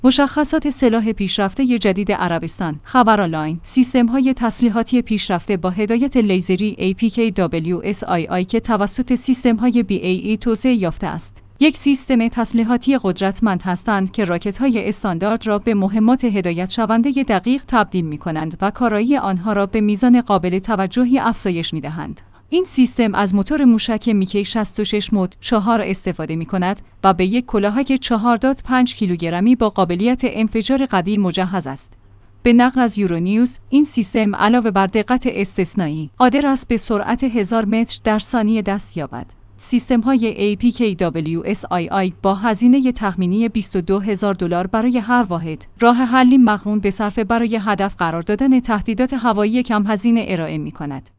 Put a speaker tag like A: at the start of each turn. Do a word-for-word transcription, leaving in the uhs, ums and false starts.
A: مشخصات سلاح پیشرفته جدید عربستان. خبرآنلاین: سیستم‌های تسلیحاتی پیشرفته با هدایت لیزری ای پی کی دبلیو اس آی آی که توسط سیستم‌های بی ای ای توسعه یافته است. یک سیستم تسلیحاتی قدرتمند هستند که راکت‌های استاندارد را به مهمات هدایت شونده دقیق تبدیل می‌کنند و کارایی آنها را به میزان قابل توجهی افزایش می‌دهند. این سیستم از موتور موشک میکی شصت و شش مد چهار استفاده می‌کند و به یک کلاهک چهار ممیز پنج کیلوگرمی با قابلیت انفجار قوی مجهز است. به نقل از یورونیوز، این سیستم علاوه بر دقت استثنایی، قادر است به سرعت هزار متر در ثانیه دست یابد. سیستم‌های ای پی کی دبلیو اس آی آی با هزینه تخمینی بیست و دو هزار دلار برای هر واحد، راه حلی مقرون به صرفه برای هدف قرار دادن تهدیدات هوایی کم هزینه ارائه می‌کند.